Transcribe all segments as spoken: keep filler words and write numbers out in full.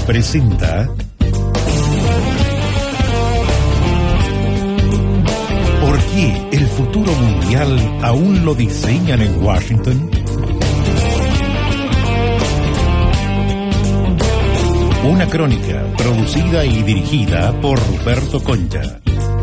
presenta ¿Por qué el futuro mundial aún lo diseñan en Washington? Una crónica producida y dirigida por Ruperto Concha.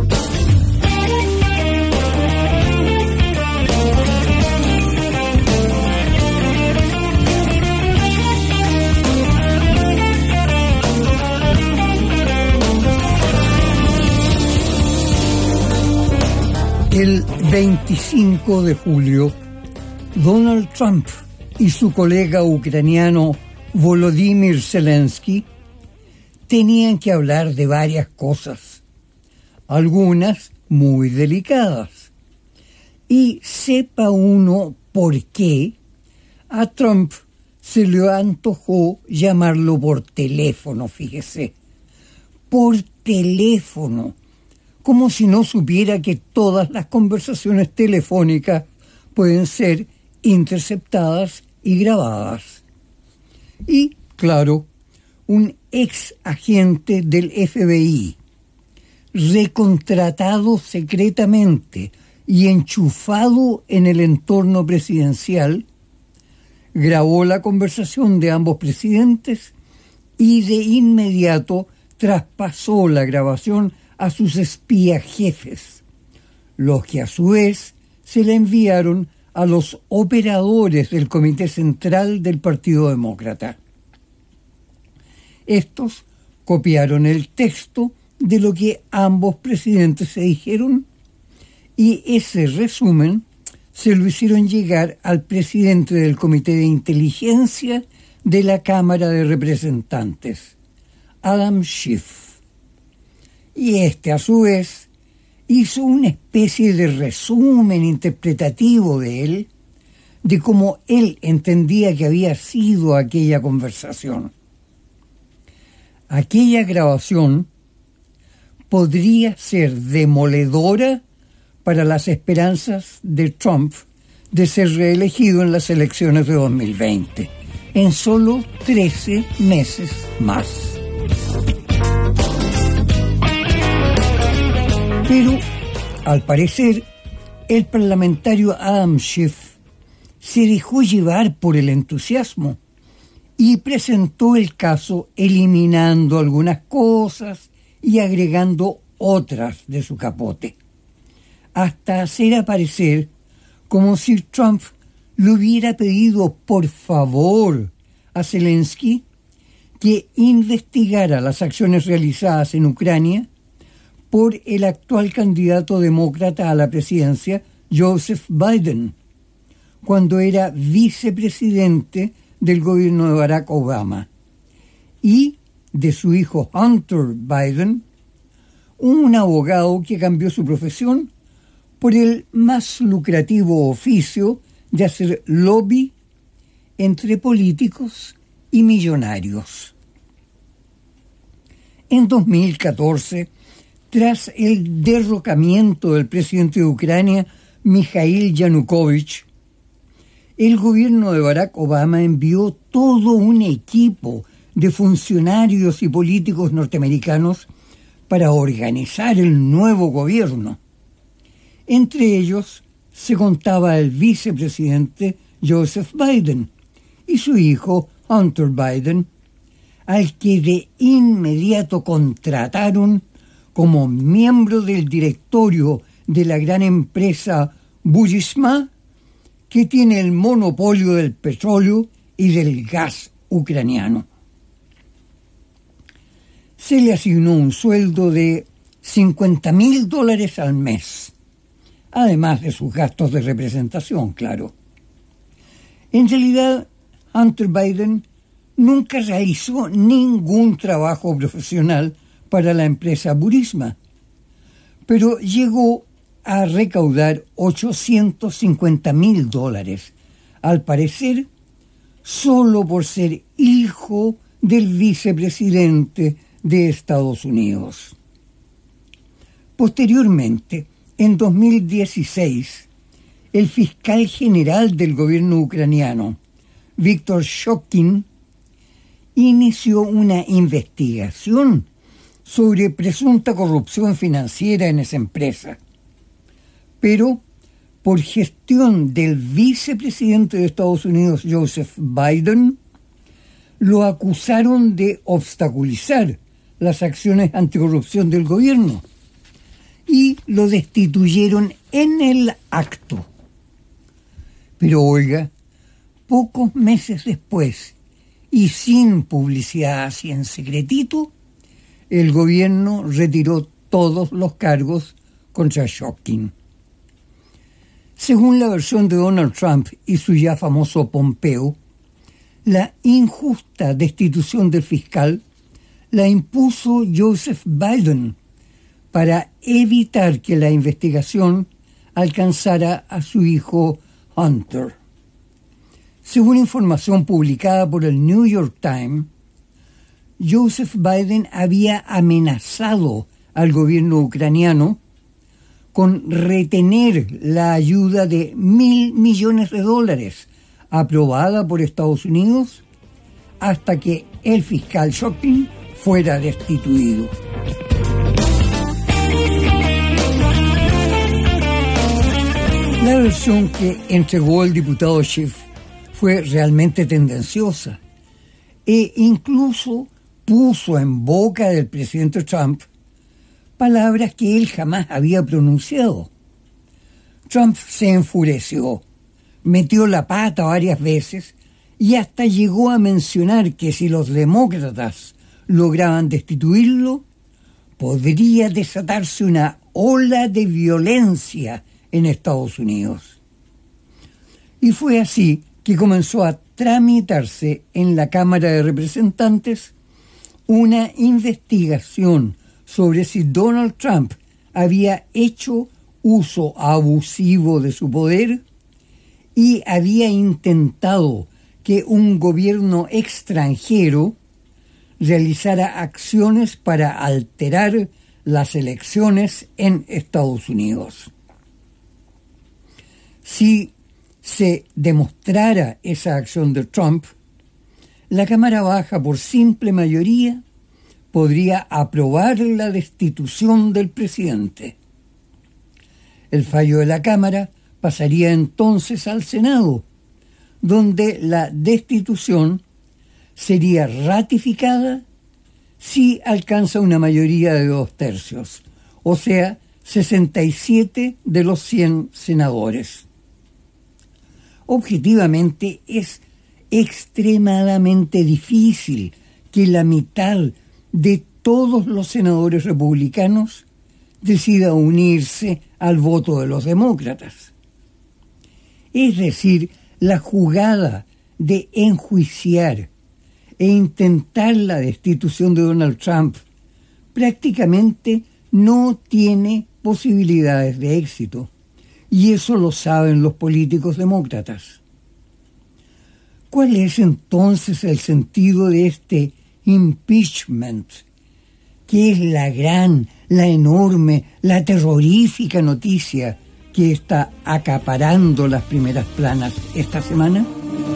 El veinticinco de julio, Donald Trump y su colega ucraniano Volodymyr Zelensky tenían que hablar de varias cosas, algunas muy delicadas. Y sepa uno por qué a Trump se le antojó llamarlo por teléfono, fíjese, por teléfono. Como si no supiera que todas las conversaciones telefónicas pueden ser interceptadas y grabadas. Y, claro, un ex agente del F B I, recontratado secretamente y enchufado en el entorno presidencial, grabó la conversación de ambos presidentes y de inmediato traspasó la grabación a sus espías jefes, los que a su vez se la enviaron a los operadores del Comité Central del Partido Demócrata. Estos copiaron el texto de lo que ambos presidentes se dijeron y ese resumen se lo hicieron llegar al presidente del Comité de Inteligencia de la Cámara de Representantes, Adam Schiff. Y este, a su vez, hizo una especie de resumen interpretativo de él, de cómo él entendía que había sido aquella conversación. Aquella grabación podría ser demoledora para las esperanzas de Trump de ser reelegido en las elecciones de dos mil veinte, en solo trece meses más. Pero, al parecer, el parlamentario Adam Schiff se dejó llevar por el entusiasmo y presentó el caso eliminando algunas cosas y agregando otras de su capote, hasta hacer aparecer como si Trump le hubiera pedido por favor a Zelensky que investigara las acciones realizadas en Ucrania por el actual candidato demócrata a la presidencia, Joseph Biden, cuando era vicepresidente del gobierno de Barack Obama, y de su hijo Hunter Biden, un abogado que cambió su profesión por el más lucrativo oficio de hacer lobby entre políticos y millonarios. En dos mil catorce, tras el derrocamiento del presidente de Ucrania, Mikhail Yanukovych, el gobierno de Barack Obama envió todo un equipo de funcionarios y políticos norteamericanos para organizar el nuevo gobierno. Entre ellos se contaba el vicepresidente Joseph Biden y su hijo Hunter Biden, al que de inmediato contrataron como miembro del directorio de la gran empresa Burisma, que tiene el monopolio del petróleo y del gas ucraniano. Se le asignó un sueldo de cincuenta mil dólares al mes, además de sus gastos de representación, claro. En realidad, Hunter Biden nunca realizó ningún trabajo profesional para la empresa Burisma, pero llegó a recaudar ochocientos cincuenta mil dólares, al parecer solo por ser hijo del vicepresidente de Estados Unidos. Posteriormente, en dos mil dieciséis, el fiscal general del gobierno ucraniano, Víctor Shokin, inició una investigación sobre presunta corrupción financiera en esa empresa. Pero por gestión del vicepresidente de Estados Unidos, Joseph Biden, lo acusaron de obstaculizar las acciones anticorrupción del gobierno y lo destituyeron en el acto. Pero oiga, pocos meses después, y sin publicidad así en secretito, el gobierno retiró todos los cargos contra Shopkin. Según la versión de Donald Trump y su ya famoso Pompeo, la injusta destitución del fiscal la impuso Joseph Biden para evitar que la investigación alcanzara a su hijo Hunter. Según información publicada por el New York Times, Joseph Biden había amenazado al gobierno ucraniano con retener la ayuda de mil millones de dólares aprobada por Estados Unidos hasta que el fiscal Shopkin fuera destituido. La versión que entregó el diputado Schiff fue realmente tendenciosa e incluso puso en boca del presidente Trump palabras que él jamás había pronunciado. Trump se enfureció, metió la pata varias veces y hasta llegó a mencionar que si los demócratas lograban destituirlo, podría desatarse una ola de violencia en Estados Unidos. Y fue así que comenzó a tramitarse en la Cámara de Representantes una investigación sobre si Donald Trump había hecho uso abusivo de su poder y había intentado que un gobierno extranjero realizara acciones para alterar las elecciones en Estados Unidos. Si se demostrara esa acción de Trump, la Cámara Baja, por simple mayoría, podría aprobar la destitución del presidente. El fallo de la Cámara pasaría entonces al Senado, donde la destitución sería ratificada si alcanza una mayoría de dos tercios, o sea, sesenta y siete de los cien senadores. Objetivamente es extremadamente difícil que la mitad de todos los senadores republicanos decida unirse al voto de los demócratas. Es decir, la jugada de enjuiciar e intentar la destitución de Donald Trump prácticamente no tiene posibilidades de éxito, y eso lo saben los políticos demócratas. ¿Cuál es entonces el sentido de este impeachment, que es la gran, la enorme, la terrorífica noticia que está acaparando las primeras planas esta semana?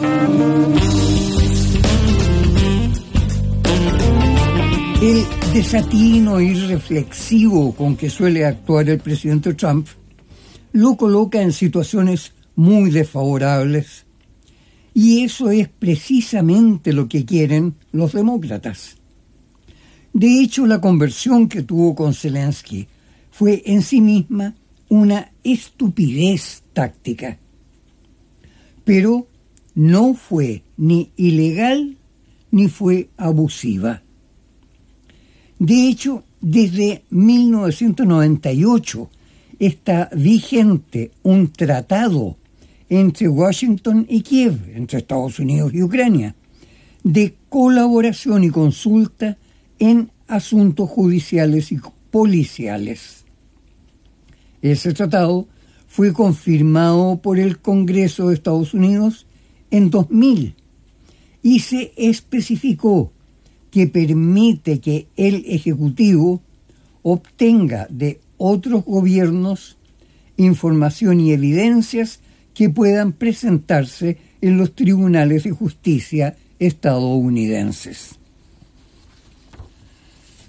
El desatino irreflexivo con que suele actuar el presidente Trump lo coloca en situaciones muy desfavorables, y eso es precisamente lo que quieren los demócratas. De hecho, la conversión que tuvo con Zelensky fue en sí misma una estupidez táctica, pero no fue ni ilegal ni fue abusiva. De hecho, desde mil novecientos noventa y ocho está vigente un tratado entre Washington y Kiev, entre Estados Unidos y Ucrania, de colaboración y consulta en asuntos judiciales y policiales. Ese tratado fue confirmado por el Congreso de Estados Unidos en dos mil y se especificó que permite que el Ejecutivo obtenga de otros gobiernos información y evidencias que puedan presentarse en los tribunales de justicia estadounidenses.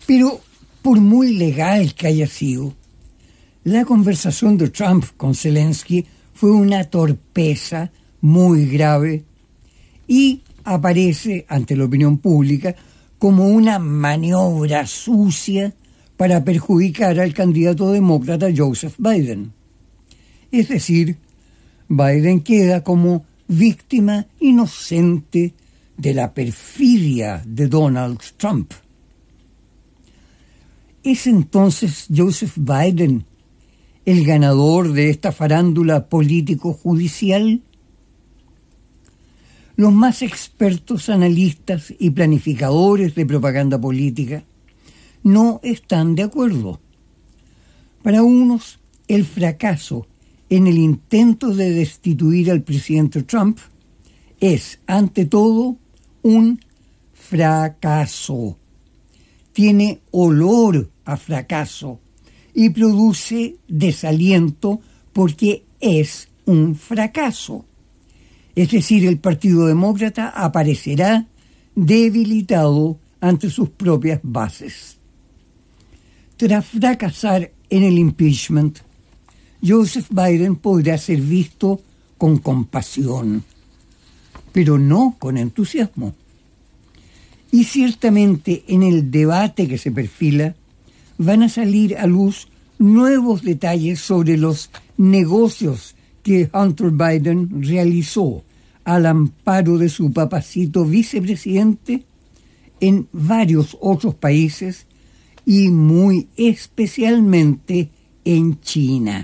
Pero por muy legal que haya sido, la conversación de Trump con Zelensky fue una torpeza muy grave y aparece ante la opinión pública como una maniobra sucia para perjudicar al candidato demócrata Joseph Biden. Es decir, Biden queda como víctima inocente de la perfidia de Donald Trump. ¿Es entonces Joseph Biden el ganador de esta farándula político-judicial? Los más expertos analistas y planificadores de propaganda política no están de acuerdo. Para unos, el fracaso en el intento de destituir al presidente Trump es, ante todo, un fracaso. Tiene olor a fracaso y produce desaliento porque es un fracaso. Es decir, el Partido Demócrata aparecerá debilitado ante sus propias bases. Tras fracasar en el impeachment, Joseph Biden podrá ser visto con compasión, pero no con entusiasmo. Y ciertamente en el debate que se perfila van a salir a luz nuevos detalles sobre los negocios que Hunter Biden realizó al amparo de su papacito vicepresidente en varios otros países y muy especialmente en China.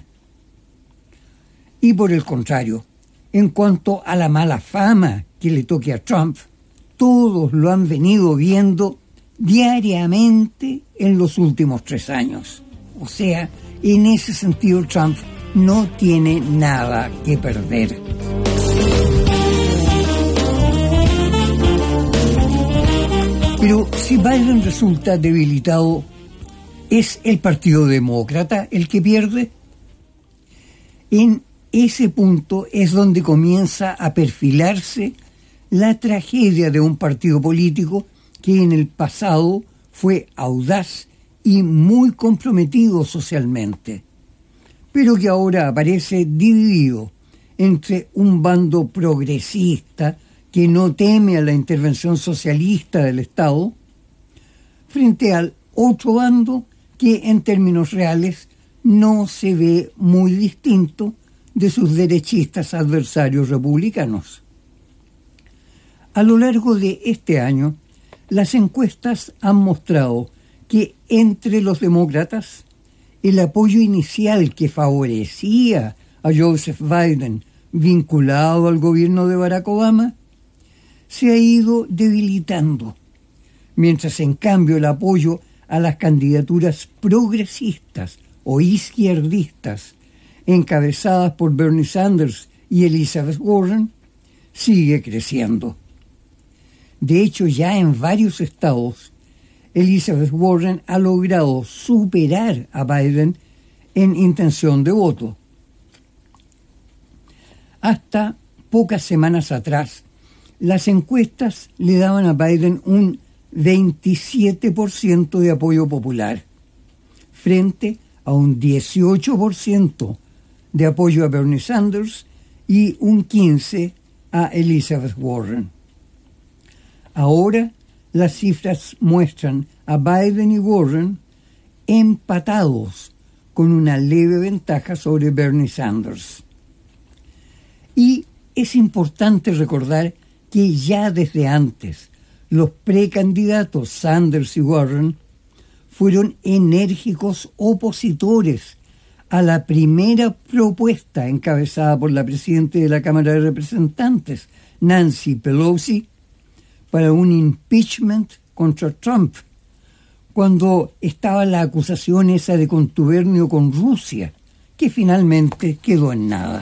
Y por el contrario, en cuanto a la mala fama que le toque a Trump, todos lo han venido viendo diariamente en los últimos tres años. O sea, en ese sentido Trump no tiene nada que perder. Pero si Biden resulta debilitado, ¿es el Partido Demócrata el que pierde? En ese punto es donde comienza a perfilarse la tragedia de un partido político que en el pasado fue audaz y muy comprometido socialmente, pero que ahora aparece dividido entre un bando progresista que no teme a la intervención socialista del Estado, frente al otro bando que en términos reales no se ve muy distinto de sus derechistas adversarios republicanos. A lo largo de este año, las encuestas han mostrado que entre los demócratas el apoyo inicial que favorecía a Joseph Biden vinculado al gobierno de Barack Obama se ha ido debilitando, mientras en cambio el apoyo a las candidaturas progresistas o izquierdistas encabezadas por Bernie Sanders y Elizabeth Warren sigue creciendo. De hecho, ya en varios estados, Elizabeth Warren ha logrado superar a Biden en intención de voto. Hasta pocas semanas atrás, las encuestas le daban a Biden un veintisiete por ciento de apoyo popular, frente a un dieciocho por ciento de apoyo a Bernie Sanders y un quince por ciento a Elizabeth Warren. Ahora las cifras muestran a Biden y Warren empatados con una leve ventaja sobre Bernie Sanders. Y es importante recordar que ya desde antes los precandidatos Sanders y Warren fueron enérgicos opositores a la primera propuesta encabezada por la presidenta de la Cámara de Representantes, Nancy Pelosi, para un impeachment contra Trump, cuando estaba la acusación esa de contubernio con Rusia, que finalmente quedó en nada.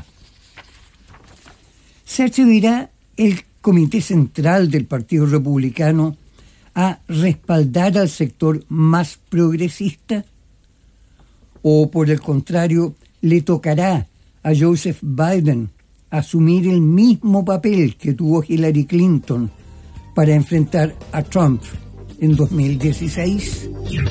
¿Se atreverá el Comité Central del Partido Republicano a respaldar al sector más progresista? ¿O, por el contrario, le tocará a Joseph Biden asumir el mismo papel que tuvo Hillary Clinton para enfrentar a Trump en dos mil dieciséis.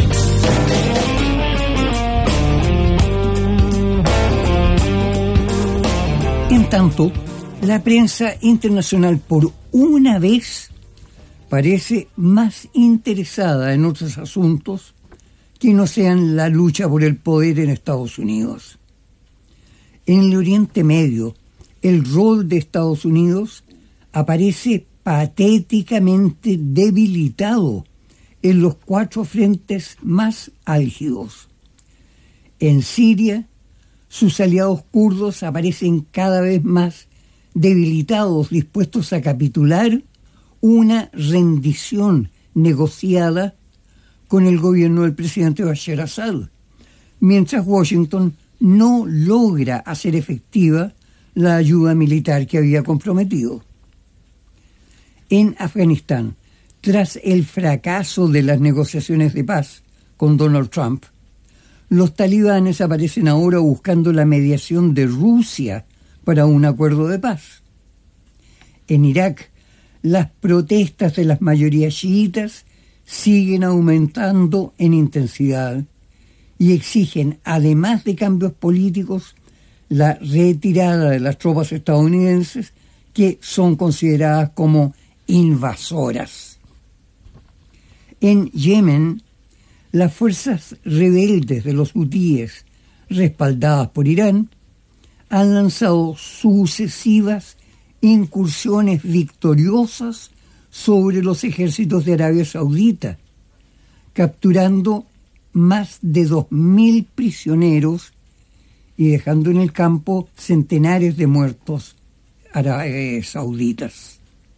En tanto, la prensa internacional por una vez parece más interesada en otros asuntos que no sean la lucha por el poder en Estados Unidos. En el Oriente Medio, el rol de Estados Unidos aparece patéticamente debilitado en los cuatro frentes más álgidos. En Siria, sus aliados kurdos aparecen cada vez más debilitados, dispuestos a capitular una rendición negociada con el gobierno del presidente Bashar Assad, mientras Washington no logra hacer efectiva la ayuda militar que había comprometido. En Afganistán, tras el fracaso de las negociaciones de paz con Donald Trump, los talibanes aparecen ahora buscando la mediación de Rusia para un acuerdo de paz. En Irak, las protestas de las mayorías chiitas siguen aumentando en intensidad y exigen, además de cambios políticos, la retirada de las tropas estadounidenses que son consideradas como invasoras. En Yemen, las fuerzas rebeldes de los hutíes, respaldadas por Irán, han lanzado sucesivas incursiones victoriosas sobre los ejércitos de Arabia Saudita, capturando más de dos mil prisioneros y dejando en el campo centenares de muertos árabes sauditas.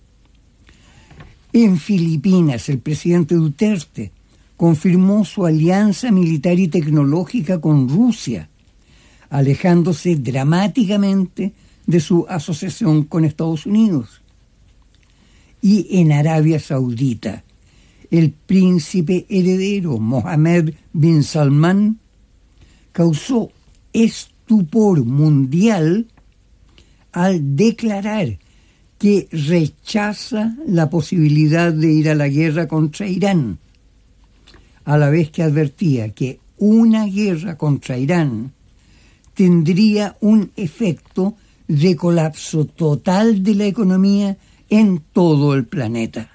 En Filipinas, el presidente Duterte confirmó su alianza militar y tecnológica con Rusia, alejándose dramáticamente de su asociación con Estados Unidos. Y en Arabia Saudita, el príncipe heredero Mohammed bin Salman causó estupor mundial al declarar que rechaza la posibilidad de ir a la guerra contra Irán, a la vez que advertía que una guerra contra Irán tendría un efecto de colapso total de la economía en todo el planeta.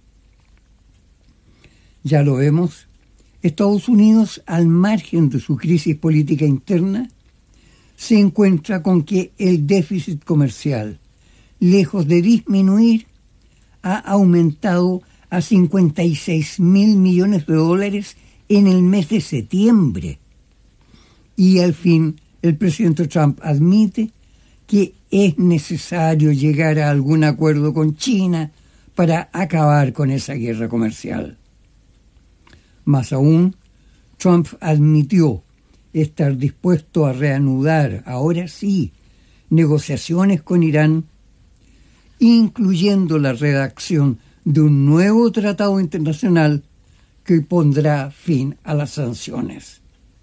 Ya lo vemos, Estados Unidos, al margen de su crisis política interna, se encuentra con que el déficit comercial, lejos de disminuir, ha aumentado a cincuenta y seis mil millones de dólares en el mes de septiembre. Y al fin, el presidente Trump admite que es necesario llegar a algún acuerdo con China para acabar con esa guerra comercial. Más aún, Trump admitió estar dispuesto a reanudar, ahora sí, negociaciones con Irán, incluyendo la redacción de un nuevo tratado internacional que pondrá fin a las sanciones.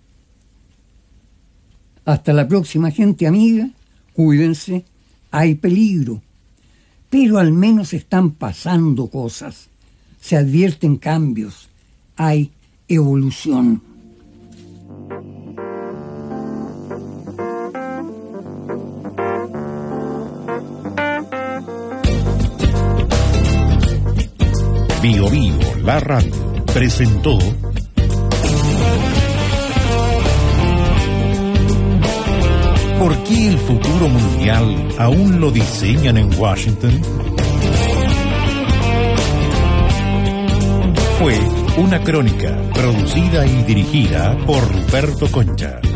Hasta la próxima, gente amiga. Cuídense, hay peligro, pero al menos están pasando cosas, se advierten cambios, hay evolución. Bio Bio, la radio, presentó ¿Por qué el futuro mundial aún lo diseñan en Washington? Fue una crónica producida y dirigida por Ruperto Concha.